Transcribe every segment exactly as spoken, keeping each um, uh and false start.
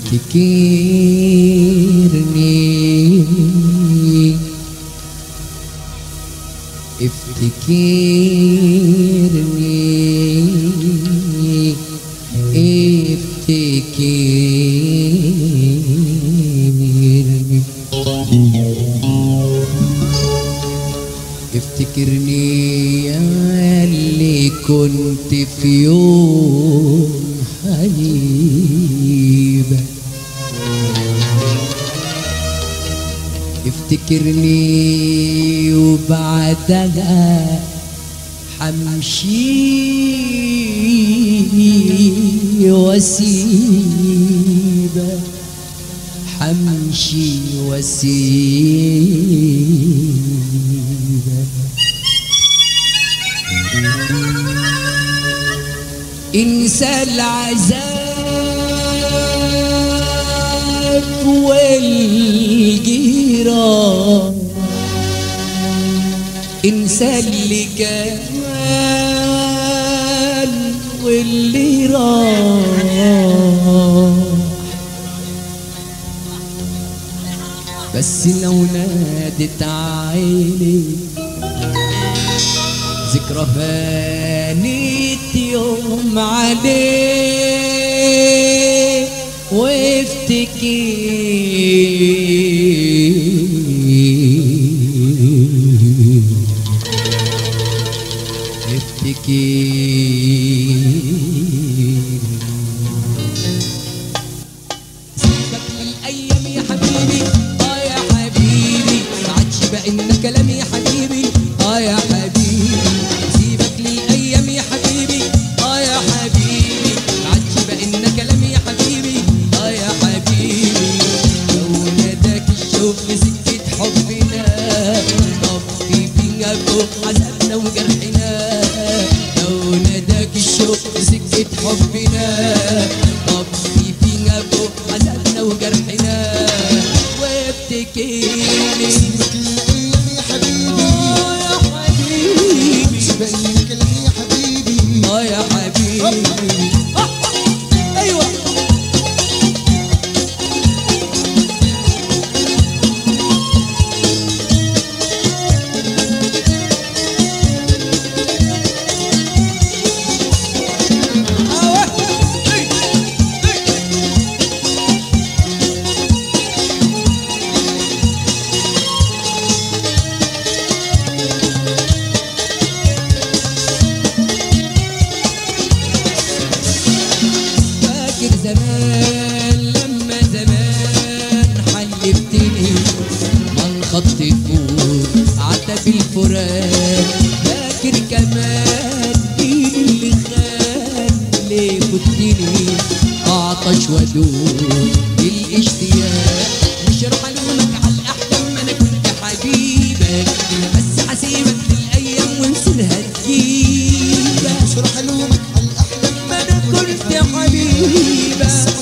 افتكرني افتكرني افتكرني افتكرني يا اللي كنت في يوم حبيبك افتكرني وبعدها حمشي واسيبك حمشي واسيبك انسى العذاب والجيران انسى اللي كان واللي راح بس لو نادت عيني ذكرى هانت يوم عليه وافتكر افتكر سيبك للأيام يا حبيبي اه يا حبيبي ما عادش بقى إن كلام يا حبيبي اه يا حبيبي سيبك للأيام يا حبيبي اه يا حبيبي ما عادش بقى إن كلام يا حبيبي اه يا حبيبي لو ناداك الشوق لسكة حبنا طفي بينا فوق عذابنا وجرحنا سكة حبنا طفي فينا فوق عذابنا وجرحنا وافتكرني سيبك للأيام يا حبيبي اه يا حبيبي سيبك للكلام يا حبيبي اه يا حبيبي ايوه زمان لما زمان حلفتني ما انخطت فوق عتب الفراق فاكر كمان مين اللي خان ليه كنتني اعطش وادوق الاشتياق مش راح الومك على الاحلام ما انا كنت حبيبك بس حسيبك للايام ومصيرها تجيبك مش راح الومك على الاحلام ما انا كنت حبيبك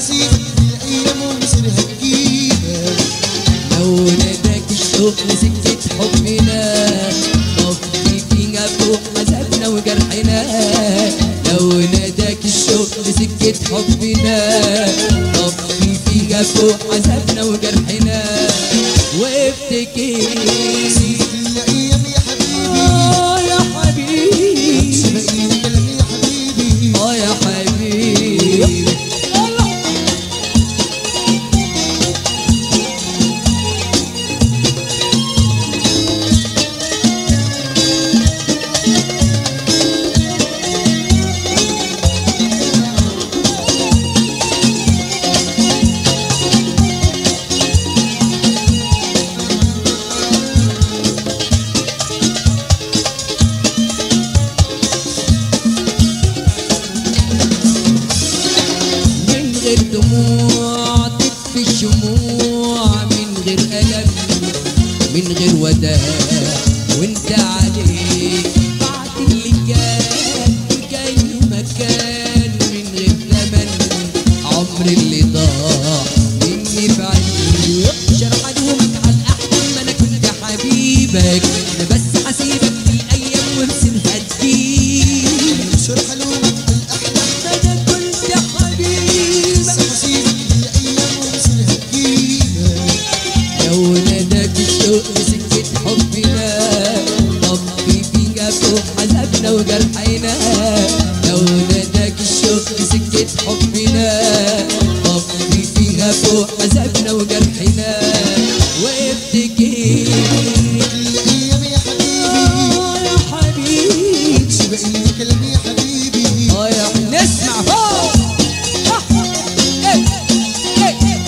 لو ناداك الشوق لسكة حبنا طفي فينا فوق عذابنا وجرحنا لو ناداك الشوق لسكة حبنا طفي فينا فوق عذابنا وجرحنا وافتكر سيبك للأيام يا حبيبي اه يا حبيبي سيبك للكلام يا حبيبي اه يا حبيبي دموع تطفي الشموع من غير ألم من غير وداع وانت عليك بعد اللي كان جاي مكان من غير ثمن عمر اللي ضاع مني بعيد مش راح الومك على الأحلام ما انا كنت حبيبك انا بس حسيبك للأيام ومصيرها تجيب مش راح الومك على الاحلام ما انا كنت حبيبك بس حسيبك فوق عذابنا وجرحنا، لو ناداك الشوق لسكة حبنا طفي فيها فوق عذابنا وجرحنا. وافتكر الأيام يا حبيبي آه يا حبيبي مش باقي لي كلام يا حبيبي. اه يا نسمع فوق آه. إيه. إيه.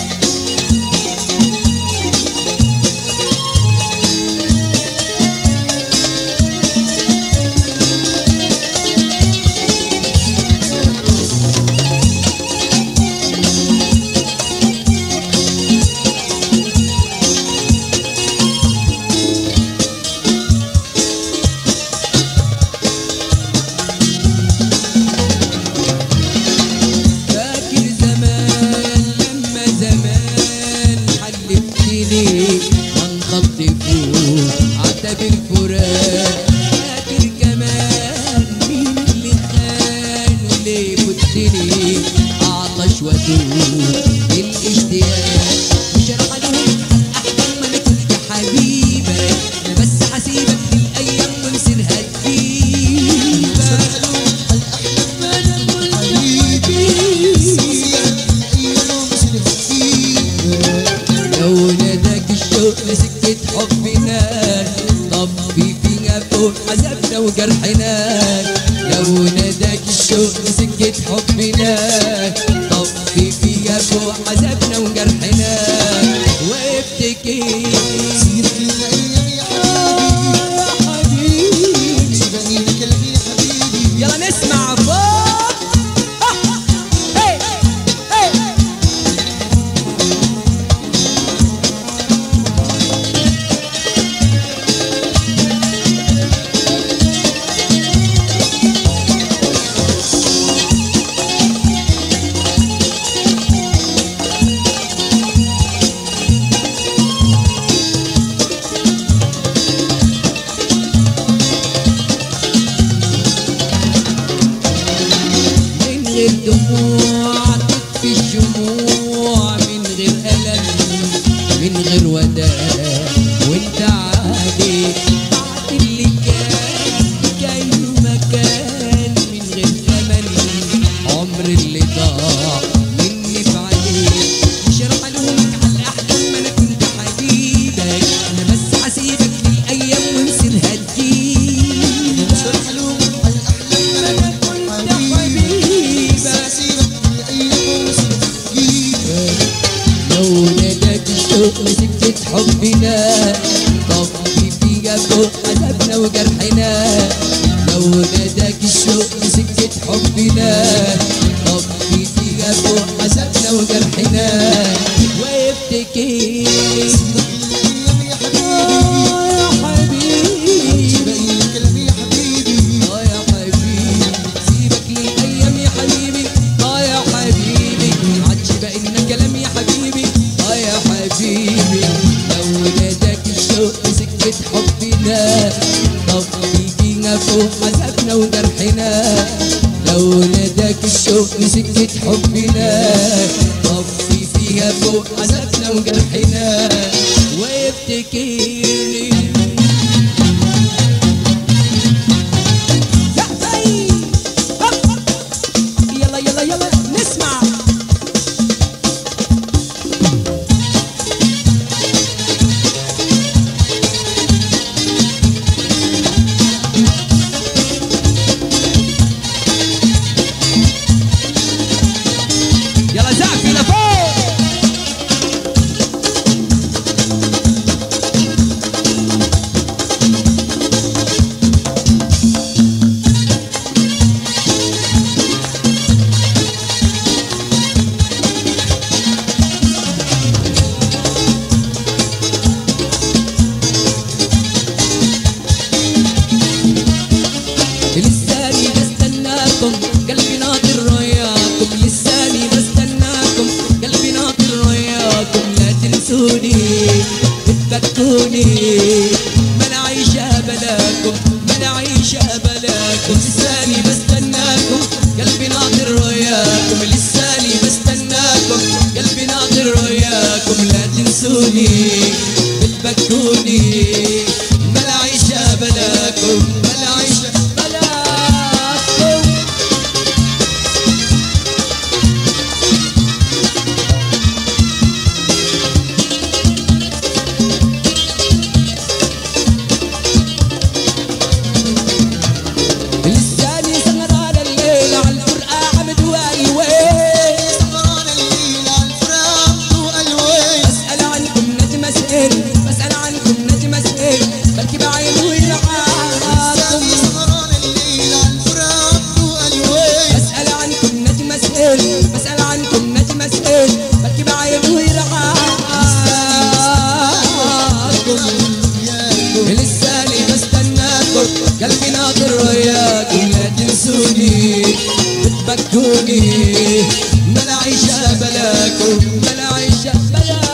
فاكر زمان لما زمان حلفتني هنخط فوق عتب الفراق. فاكر كمان مين اللي خان وليه فتني عطش واتوب الاشتياق. مش راح الوم احلام ما انا كنت حبيبك، انا بس حسيبك للايام ومصيرها تجيبك. ما انا كنت لو ناداك الشوق لسكة حبنا طفي فيها فوق عذابنا وجرحنا. لو ناداك الشوق لسكة حبنا طفي فيها فوق عذابنا وجرحنا. وافتكر سيرك الأيام يا آه يا حبيبي مش باقي لي كلام يا حبيبي. يلا نسمع فوق آه. هي. هي. من غير دموع تطفي الشموع، من غير ألم من غير وداع، وانت عادي بعد اللي كان كأنه مكان. من غير ثمن عمر اللي ضاع مني في عينيك. مش راح الومك على الأحلام ما انا كنت حبيبك، انا بس حسيبك للأيام ومصيرها تجيبك. مش راح ألومك على الأحلام انا كنت حبيبك سيبك الأيام ومصيرها تجيبك. لو ناداك الشوق لسكة حبنا طفي فيها فوق عذابنا وجرحنا. لو ناداك الشوق لسكة حبنا طفي فيها فوق عذابنا وجرحنا. وافتكر الأيام يا حبيبي آه يا مش حبيبي باقي لي كلام يا حبيبي. اه يا حبيبي سيبك للايام يا حبيبي. اه يا حبيبي عادش باقي لنا كلام يا حبيبي. اه يا حبيبي لو ناداك الشوق لسكة حبنا طفي فينا فوق عذابنا وجرحنا. لو ناداك الشوق لسكة حبنا طفي فيها فوق عذابنا وجرحنا. وافتكرني يلا يلا يلا نسمع يلا زعف لفوق. لساني بستناكم قلبي ناطر رؤياكم. لساني بستناكم قلبي ناطر رؤياكم. لا تنسوني بتبكوني ما انا عايشة بلاكم ما انا عايشة بلاكم. لساني بستناكم قلبي ناطر رؤياكم. لساني بستناكم قلبي ناطر رؤياكم. لا تنسوني بتبكوني ما انا عايشة بلاكم ما انا عايشة ناطر وياكم لا تنسوني بتبكوني ما لا عيشة بلاكم ما لا عيشة بلاكم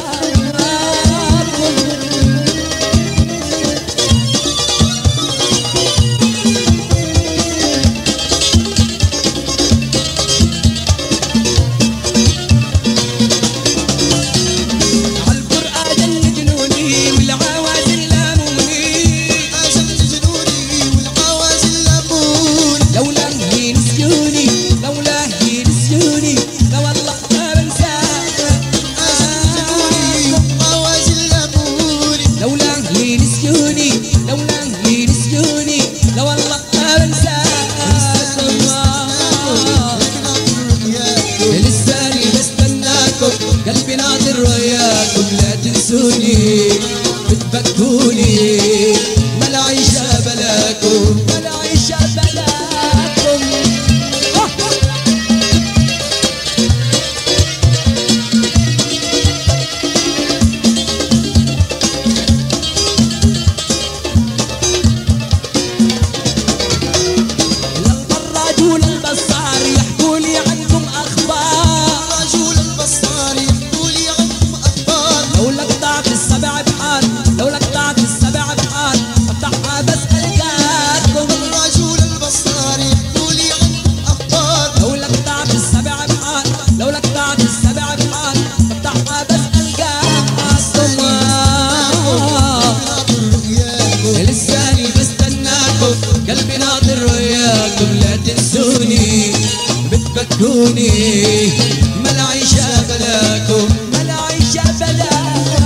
قلبي ناطر وياكم لا تنسوني بتبكوني ما لا عيشة بلاكم ما لا عيشة بلاكم للبراج وللبصار يحكوا لي عنكم أخبار لو لقطعت السبع بحال لو لقطعت السبع بحال افتحها بس القاكم الرجل البصار يحكوا لي عنكم اخبار لو لقطعت السبع بحال لو لقطعت السبع بحال افتحها بس القاكم لساني بستناكم قلبي ناطر وياكم لا تنسوني بتبكوني ما لا عيشة بلاكم ما لا عيشة بلاكم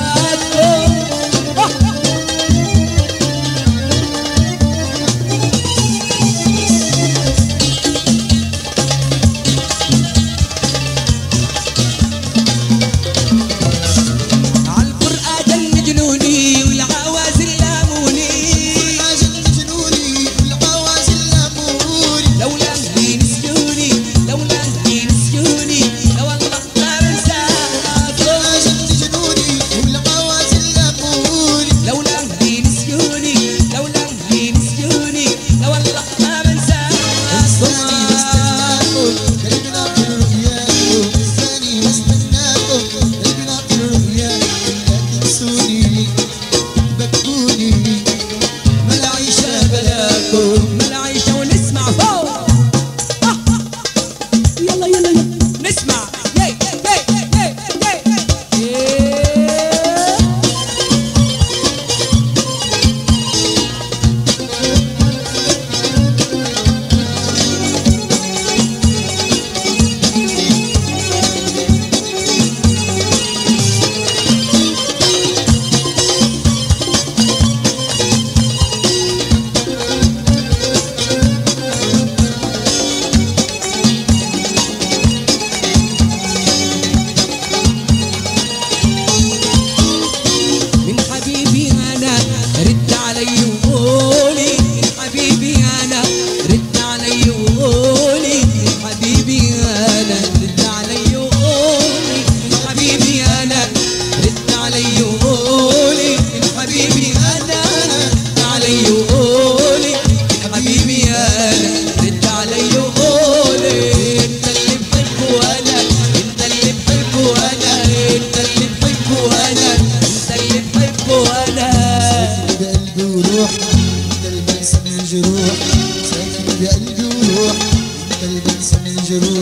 الجروح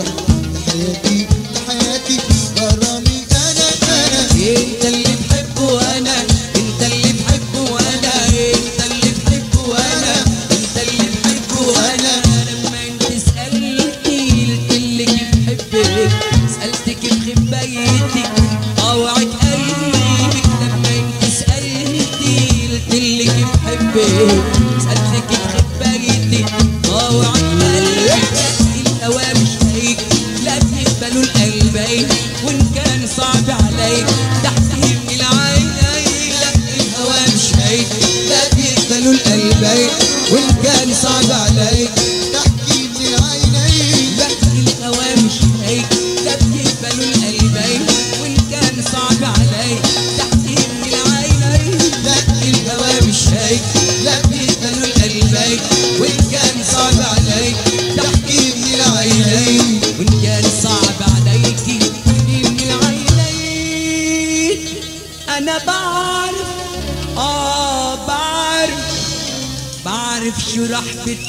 حياتي حياتي غرامي انا انا انت اللي تحبه وانا انت اللي تحبه وانا انت اللي تحبه وانا انت اللي تحبه وانا لما انت سألتي قلت لك كيف بحبك سألتك كيف خبايتك طوعت قلبك لما انت سألتي قلت لك كيف بحبك سألتك كيف خبايتك طوعت قلبك الهوا مش هيك وراح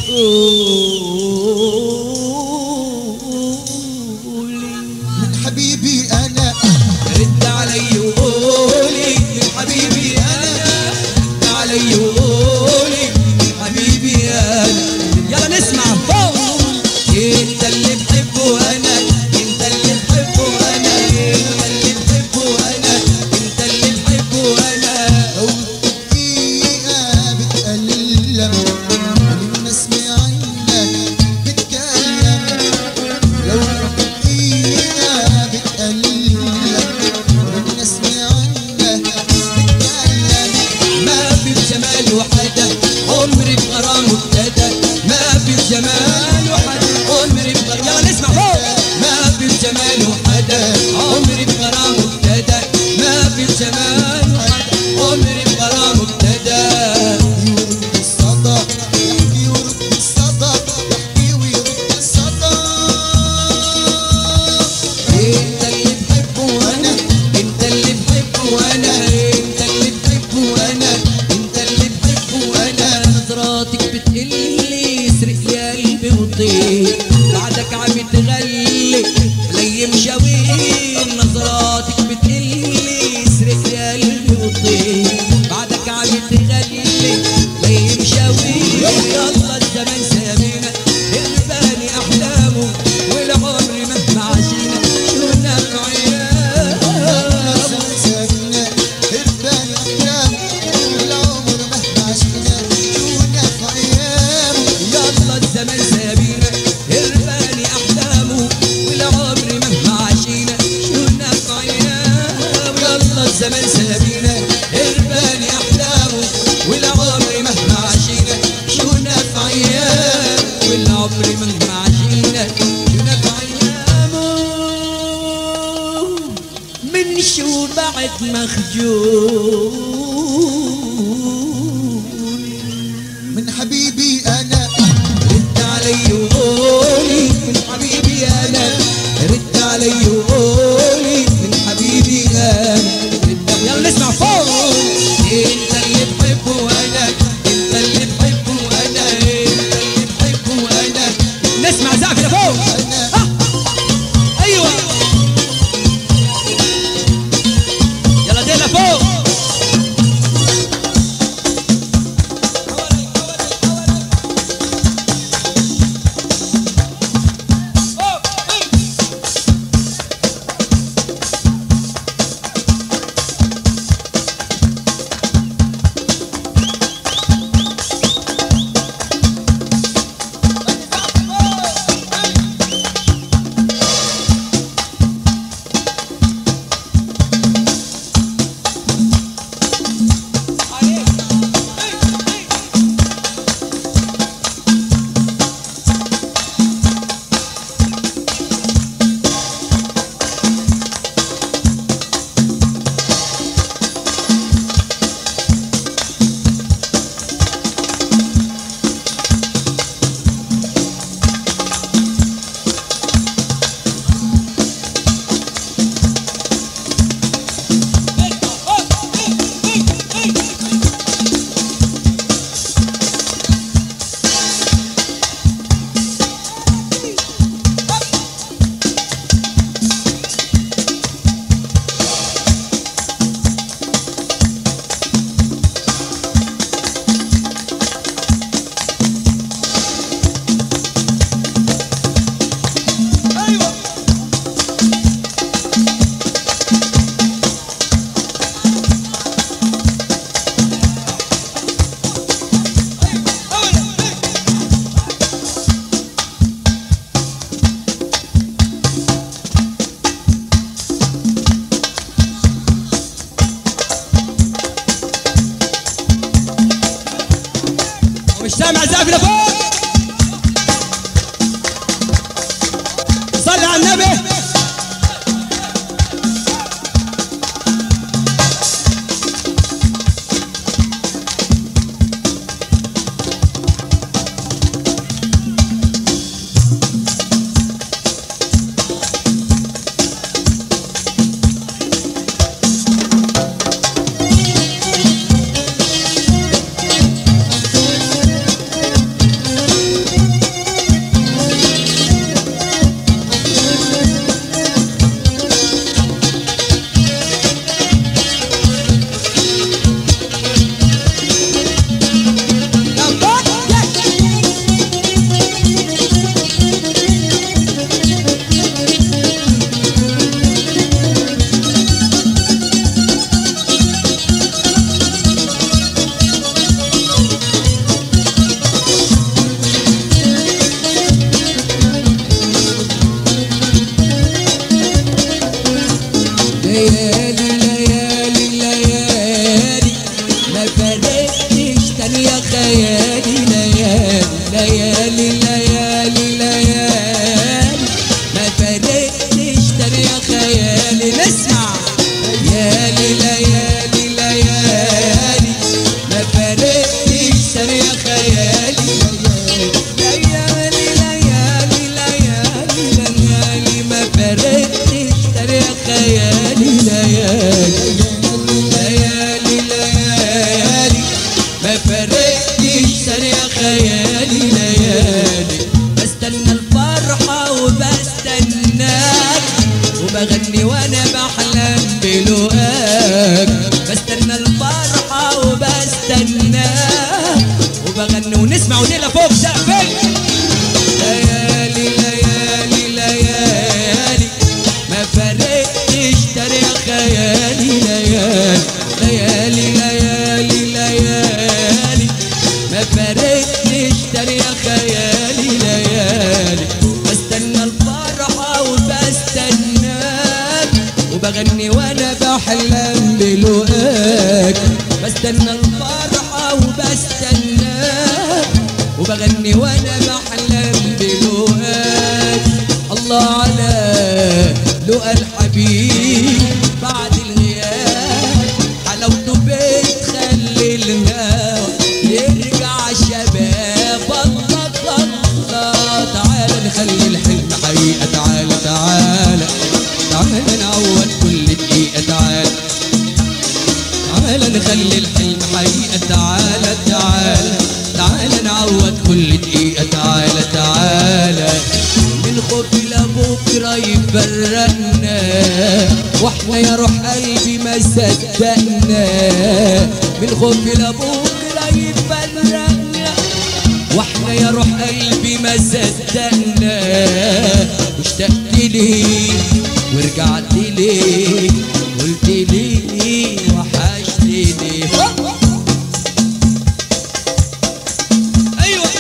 بتقولي من حبيبي انا رد علي وقولي من حبيبي انا رد علي وقولي من حبيبي انا يلا نسمع فوق انت اللي بحبه انا انت اللي بحبه انا انت اللي بحبه انا انت اللي بحبه انا لو دقيقة بتألم لما اسمع عنك بتكلم لو دقيقة بتألم لما اسمع عنك بتكلم ما في الجمال وحدة عمري بغرامه ابتدى ما في الجمال وحدة عمري بغرامه يلا نسمع فوق ما في الجمال وحدة عمري بغرامه ابتدى ما في الجمال وحدة عمري بغرامه ابتدى يرد الصدى يحكي ويرد الصدى يحكي ويرد الصدى انت اللي بحبه وانا انت اللي بحبه وانا انت اللي بحبه وانا انت اللي بحبه وانا نظراتك بتقلي يسرق لي قلبي وطير بعدك عم تغلي لي مشاوير نظراتك بتقلي يسرق لي قلبي وطير بعدك عم تغلي لي مشاوير يلا الزمن سابينا الباني احلامه والعمر مهما عشينا شو نفع ايامه سابنا هربان أحلام والعمر مهما عشنا شو نفع أيامه يلا الزمن سابينا هرباني احلامه والعمر مهما عشينا شو نفع ايامه يلا الزمن سابينا هرباني احلامه والعمر مهما عشينا شو نفع ايامه والعمر مهما عشينا شو نفع ايامه من شو بعد مخجول من حبيبي أنا رد علي وقولي من حبيبي انا رد علي وقولي من حبيبي انا رد يلا نسمع فوق انت اللي بحبه وانا انت اللي بحبه وانا انت اللي بحبه وانا نسمع زعف لفوق ها. ايوه يلا دي لفوق ليالي ليالي ليالي ما فرقتش تاني يا خيالي. نسمع ليالي ليالي ليالي ما فرقتش تاني يا خيالي. ليالي ليالي ليالي ليالي ما فرقتش تاني يا خيالي. ليالي ليالي ليالي ما فرقتش تاني يا خيالي. ليالي بستنى الفرحة وبستناك وبغني وانا بحلم بلقاك. بستنى الفرحة وبستناك وبغني ونسمع ونقلة فوق سقفك. ليالي ليالي ليالي ما فرقتش تاني يا خيالي. ليالي ليالي ليالي ليالي ما فرقتش تاني يا خيالي. ليالي بستنى الفرحة وبستناك وبغني وانا بحلم بلقاك. بستنى الفرحة وبستناك وبغني وانا بحلم بلقاك. الله على لقى الحبيب بعد الغياب حلاوته بتخلي الهوى يرجع شباب. الله الله تعالى نخلي الحلم حقيقة. تعالى تعالى تعالى نعوض كل دقيقة. تعالى تعالى نخلي الحلم حقيقة. تعالى تعالى تعالى نعوض كل دقيقة. تعالى تعالى من خوف لبكرة يفرقنا واحنا يا روح قلبي ما صدقنا. من خوف لبكرة يفرقنا واحنا يا روح قلبي ما صدقنا. واشتقت لي ورجعت لي قلت لي وحشتني. ايوه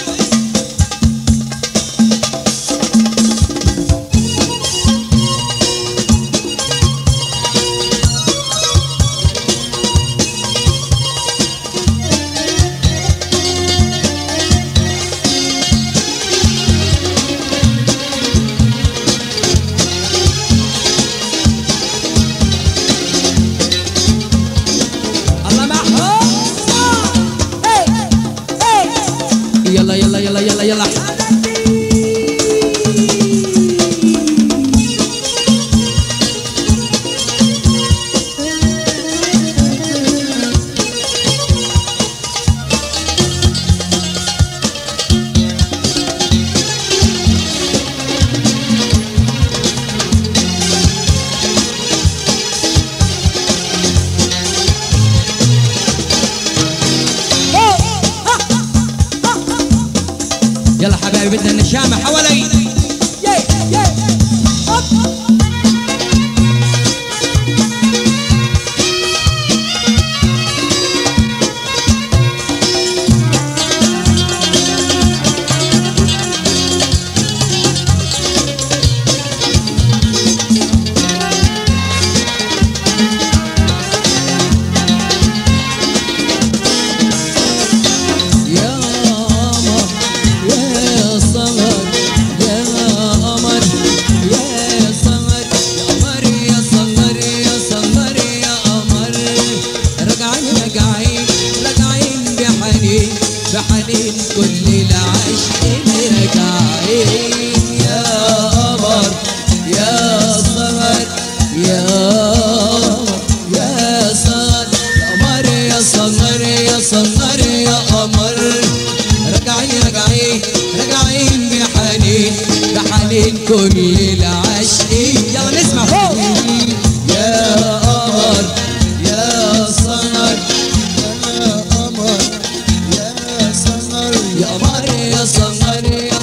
يلا يلا يلا يلا يلا يلا حبايبي بدنا النشامة حوالي. بحنين كل العاشقين راجعين. يا قمر يا سهر يا يا سهر يا قمر يا سهر يا سهر يا قمر. راجعين راجعين راجعين بحنين بحنين كل العاشقين. يلا نسمع فوق. يا قمر يا سهر يا قمر يا سهر يا قمر يا سهر يا